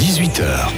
18h.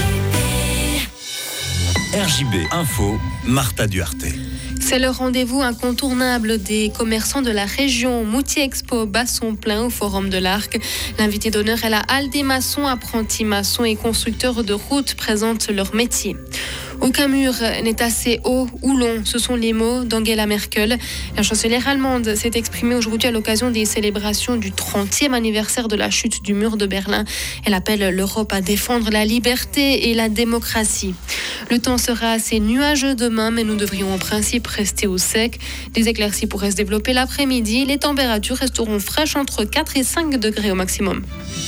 RJB Info, Martha Duarte. C'est le rendez-vous incontournable des commerçants de la région. Moutier Expo bat son plein au Forum de l'Arc. L'invité d'honneur est la Halle des maçons, apprentis maçons et constructeurs de routes présentent leur métier. Aucun mur n'est assez haut ou long, ce sont les mots d'Angela Merkel. La chancelière allemande s'est exprimée aujourd'hui à l'occasion des célébrations du 30e anniversaire de la chute du mur de Berlin. Elle appelle l'Europe à défendre la liberté et la démocratie. Le temps sera assez nuageux demain, mais nous devrions en principe rester au sec. Des éclaircies pourraient se développer l'après-midi. Les températures resteront fraîches entre 4 et 5 degrés au maximum.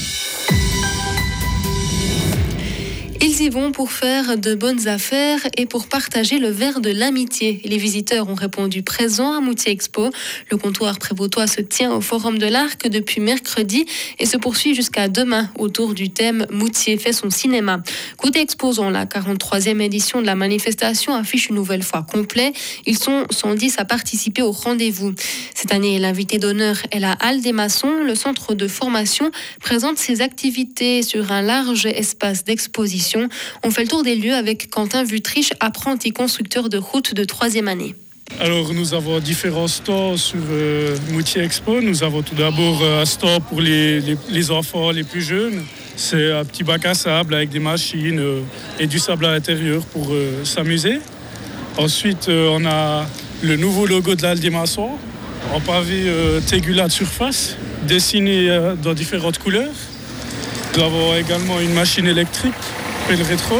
Ils y vont pour faire de bonnes affaires et pour partager le verre de l'amitié. Les visiteurs ont répondu présent à Moutier Expo. Le comptoir prévôtois se tient au Forum de l'Arc depuis mercredi et se poursuit jusqu'à demain autour du thème « Moutier fait son cinéma ». Côté exposants, la 43e édition de la manifestation affiche une nouvelle fois complet. Ils sont 110 à participer au rendez-vous. Cette année, l'invité d'honneur est la Halle des maçons. Le centre de formation présente ses activités sur un large espace d'exposition. On fait le tour des lieux avec Quentin Vutriche, apprenti constructeur de route de 3e année. Alors nous avons différents stores sur Moutier Expo. Nous avons tout d'abord un store pour les enfants les plus jeunes. C'est un petit bac à sable avec des machines et du sable à l'intérieur pour s'amuser. Ensuite on a le nouveau logo de l'Halle des maçons en pavé Tegula de surface, dessiné dans différentes couleurs. Nous avons également une machine électrique, le rétro.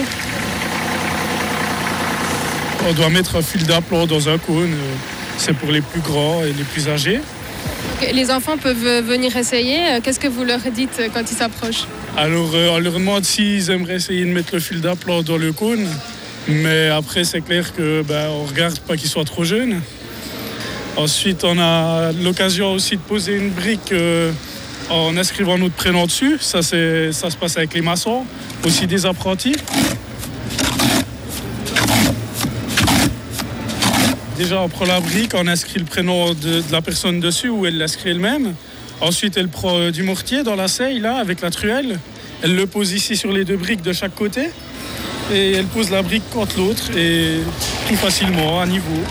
On doit mettre un fil d'aplomb dans un cône, c'est pour les plus grands et les plus âgés. Les enfants peuvent venir essayer, qu'est-ce que vous leur dites quand ils s'approchent ? Alors on leur demande s'ils aimeraient essayer de mettre le fil d'aplomb dans le cône, mais après c'est clair que on regarde pas qu'ils soient trop jeunes. Ensuite on a l'occasion aussi de poser une brique en inscrivant notre prénom dessus, ça se passe avec les maçons, aussi des apprentis. Déjà, on prend la brique, on inscrit le prénom de la personne dessus ou elle l'inscrit elle-même. Ensuite, elle prend du mortier dans la seille, là, avec la truelle. Elle le pose ici sur les deux briques de chaque côté. Et elle pose la brique contre l'autre, et tout facilement, à niveau.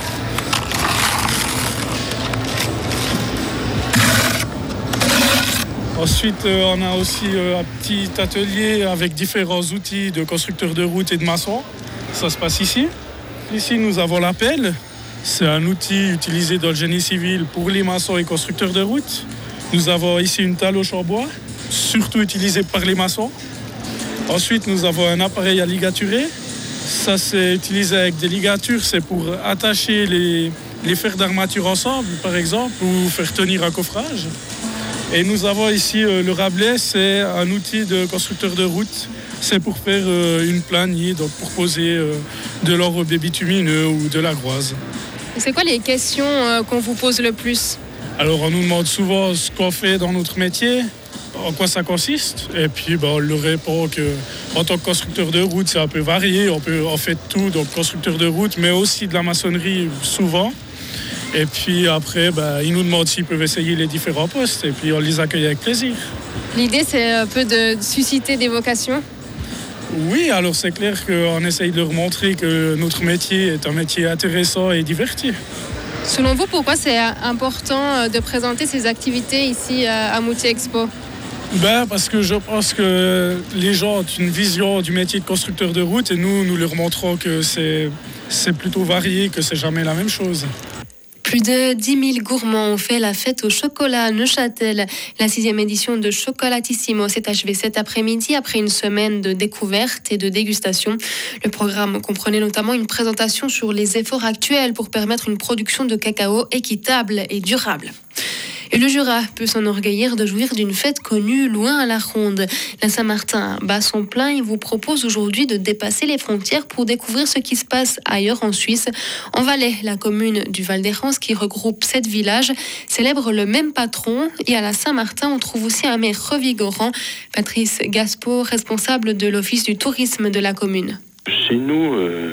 Ensuite, on a aussi un petit atelier avec différents outils de constructeurs de routes et de maçons. Ça se passe ici. Ici, nous avons la pelle. C'est un outil utilisé dans le génie civil pour les maçons et constructeurs de routes. Nous avons ici une taloche en bois, surtout utilisée par les maçons. Ensuite, nous avons un appareil à ligaturer. Ça, c'est utilisé avec des ligatures. C'est pour attacher les fers d'armature ensemble, par exemple, ou faire tenir un coffrage. Et nous avons ici le rabelet, c'est un outil de constructeur de route. C'est pour faire une planie, donc pour poser de l'enrobé bitumineux ou de la groise. C'est quoi les questions qu'on vous pose le plus ? Alors on nous demande souvent ce qu'on fait dans notre métier, en quoi ça consiste. Et puis on leur répond qu'en tant que constructeur de route, c'est un peu varié. On fait tout, donc constructeur de route, mais aussi de la maçonnerie souvent. Et puis après, ils nous demandent s'ils peuvent essayer les différents postes et puis on les accueille avec plaisir. L'idée, c'est un peu de susciter des vocations ? Oui, alors c'est clair qu'on essaye de leur montrer que notre métier est un métier intéressant et diverti. Selon vous, pourquoi c'est important de présenter ces activités ici à Moutier Expo ? Parce que je pense que les gens ont une vision du métier de constructeur de route et nous leur montrons que c'est plutôt varié, que c'est jamais la même chose. Plus de 10 000 gourmands ont fait la fête au chocolat à Neuchâtel. La 6e édition de Chocolatissimo s'est achevée cet après-midi après une semaine de découverte et de dégustation. Le programme comprenait notamment une présentation sur les efforts actuels pour permettre une production de cacao équitable et durable. Et le Jura peut s'enorgueillir de jouir d'une fête connue loin à la ronde. La Saint-Martin bat son plein et vous propose aujourd'hui de dépasser les frontières pour découvrir ce qui se passe ailleurs en Suisse. En Valais, la commune du Val-d'Hérens, qui regroupe 7 villages, célèbre le même patron. Et à la Saint-Martin, on trouve aussi un maire revigorant, Patrice Gaspo, responsable de l'office du tourisme de la commune. Chez nous,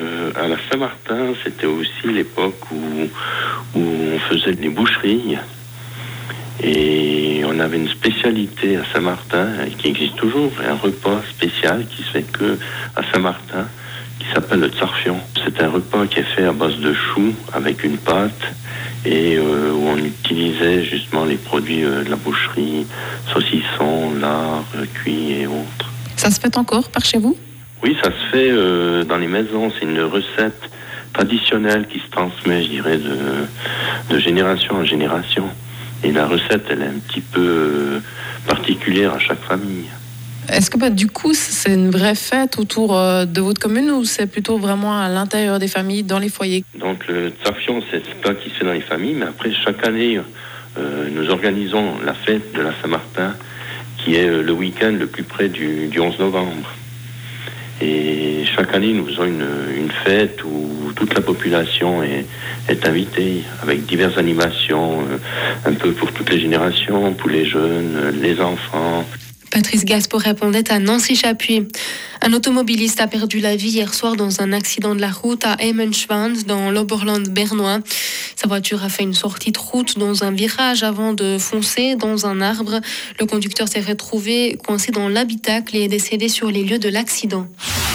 à la Saint-Martin, c'était aussi l'époque où on faisait des boucheries. Et on on avait une spécialité à Saint-Martin, qui existe toujours, un repas spécial qui se fait que à Saint-Martin, qui s'appelle le tsarfion. C'est un repas qui est fait à base de choux avec une pâte et où on utilisait justement les produits de la boucherie, saucissons, lard, cuit et autres. Ça se fait encore par chez vous ? Oui, ça se fait dans les maisons. C'est une recette traditionnelle qui se transmet, je dirais, de génération en génération. Et la recette, elle est un petit peu particulière à chaque famille. Est-ce que du coup, c'est une vraie fête autour de votre commune ou c'est plutôt vraiment à l'intérieur des familles, dans les foyers ? Donc le tsarfion, c'est ce plat qui se fait dans les familles, mais après, chaque année, nous organisons la fête de la Saint-Martin, qui est le week-end le plus près du 11 novembre. Et chaque année, nous faisons une fête où toute la population est invitée, avec diverses animations, un peu pour toutes les générations, pour les jeunes, les enfants. Patrice Gaspo répondait à Nancy Chapuis. Un automobiliste a perdu la vie hier soir dans un accident de la route à Emmenschwand, dans l'Oberland bernois. Sa voiture a fait une sortie de route dans un virage avant de foncer dans un arbre. Le conducteur s'est retrouvé coincé dans l'habitacle et est décédé sur les lieux de l'accident.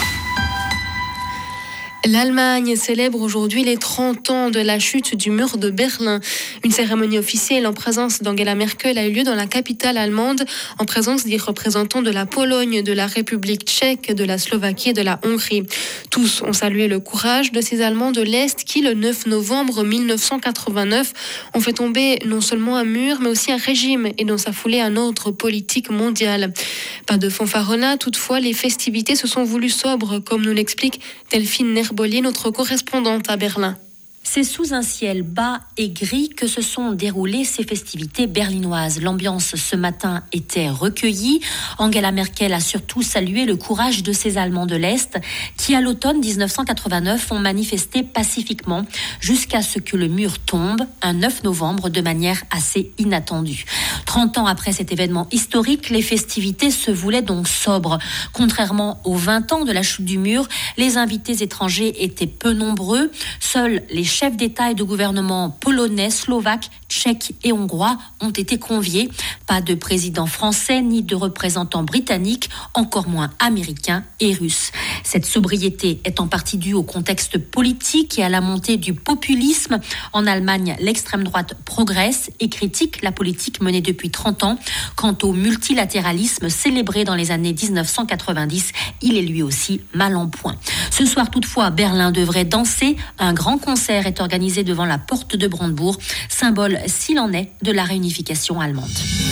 L'Allemagne célèbre aujourd'hui les 30 ans de la chute du mur de Berlin. Une cérémonie officielle en présence d'Angela Merkel a eu lieu dans la capitale allemande, en présence des représentants de la Pologne, de la République tchèque, de la Slovaquie et de la Hongrie. Tous ont salué le courage de ces Allemands de l'Est qui, le 9 novembre 1989, ont fait tomber non seulement un mur, mais aussi un régime et dans sa foulée un ordre politique mondial. Pas de fanfaronnade, toutefois, les festivités se sont voulues sobres, comme nous l'explique Delphine Nerbolier, notre correspondante à Berlin. C'est sous un ciel bas et gris que se sont déroulées ces festivités berlinoises. L'ambiance ce matin était recueillie. Angela Merkel a surtout salué le courage de ces Allemands de l'Est qui, à l'automne 1989, ont manifesté pacifiquement jusqu'à ce que le mur tombe un 9 novembre de manière assez inattendue. 30 ans après cet événement historique, les festivités se voulaient donc sobres. Contrairement aux 20 ans de la chute du mur, les invités étrangers étaient peu nombreux. Seuls les chefs d'État et de gouvernement polonais, slovaques, tchèques et hongrois ont été conviés. Pas de président français ni de représentants britanniques, encore moins américains et russes. Cette sobriété est en partie due au contexte politique et à la montée du populisme. En Allemagne, l'extrême droite progresse et critique la politique menée depuis 30 ans. Quant au multilatéralisme célébré dans les années 1990, il est lui aussi mal en point. Ce soir toutefois, Berlin devrait danser. Un grand concert est organisé devant la porte de Brandebourg, symbole, s'il en est, de la réunification allemande.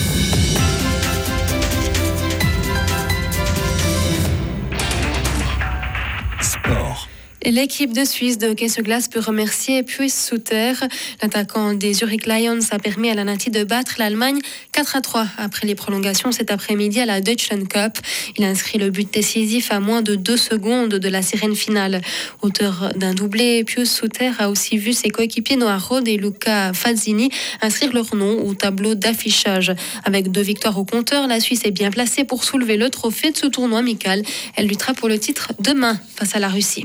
Sport. Et l'équipe de Suisse de hockey sur glace peut remercier Puis Suter. L'attaquant des Zurich Lions a permis à la Nati de battre l'Allemagne 4-3 après les prolongations cet après-midi à la Deutschland Cup. Il a inscrit le but décisif à moins de 2 secondes de la sirène finale. Auteur d'un doublé, Puis Suter a aussi vu ses coéquipiers Noah Rode et Luca Fazzini inscrire leur nom au tableau d'affichage. Avec 2 victoires au compteur, la Suisse est bien placée pour soulever le trophée de ce tournoi amical. Elle luttera pour le titre demain face à la Russie.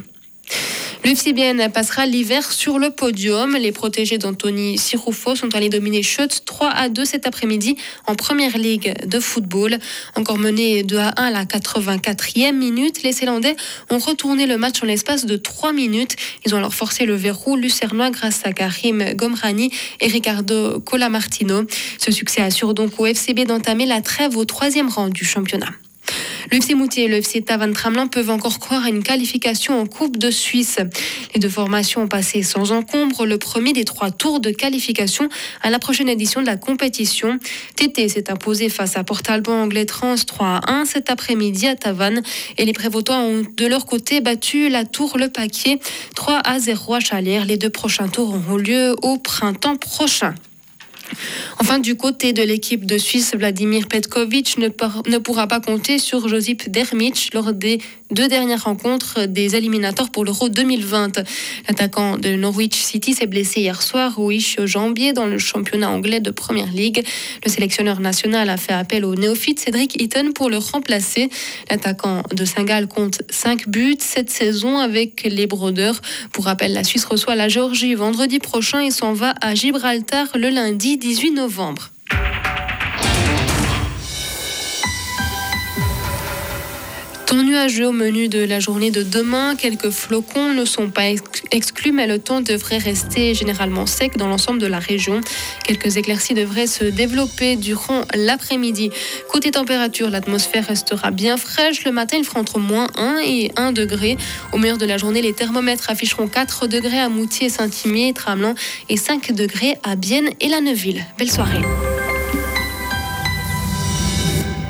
Le FC Bienne passera l'hiver sur le podium. Les protégés d'Anthony Siroufo sont allés dominer Schütz 3-2 cet après-midi en première ligue de football. Encore menés 2-1 à la 84e minute, les Zélandais ont retourné le match en l'espace de 3 minutes. Ils ont alors forcé le verrou lucernois grâce à Karim Gomrani et Ricardo Colamartino. Ce succès assure donc au FCB d'entamer la trêve au 3e rang du championnat. Le FC Moutier et le FC Tavannes-Tramelin peuvent encore croire à une qualification en Coupe de Suisse. Les 2 formations ont passé sans encombre le premier des 3 tours de qualification à la prochaine édition de la compétition. TT s'est imposé face à Port-Alban Anglais Trans 3-1 cet après-midi à Tavannes et les Prévôtois ont de leur côté battu la Tour Le Paquier 3-0 à Chalère. Les 2 prochains tours auront lieu au printemps prochain. Enfin, du côté de l'équipe de Suisse, Vladimir Petkovic ne pourra pas compter sur Josip Dermic lors des 2 dernières rencontres des éliminatoires pour l'Euro 2020. L'attaquant de Norwich City s'est blessé hier soir au ischio-jambier dans le championnat anglais de Première Ligue. Le sélectionneur national a fait appel au néophyte Cédric Eaton pour le remplacer. L'attaquant de Saint-Gall compte 5 buts cette saison avec les Brodeurs. Pour rappel, la Suisse reçoit la Géorgie vendredi prochain et s'en va à Gibraltar le lundi 18 novembre. Temps nuageux au menu de la journée de demain. Quelques flocons ne sont pas exclus, mais le temps devrait rester généralement sec dans l'ensemble de la région. Quelques éclaircies devraient se développer durant l'après-midi. Côté température, l'atmosphère restera bien fraîche. Le matin, il fera entre moins 1 et 1 degré. Au meilleur de la journée, les thermomètres afficheront 4 degrés à Moutier, Saint-Imier, Tramelan et 5 degrés à Bienne et La Neuville. Belle soirée.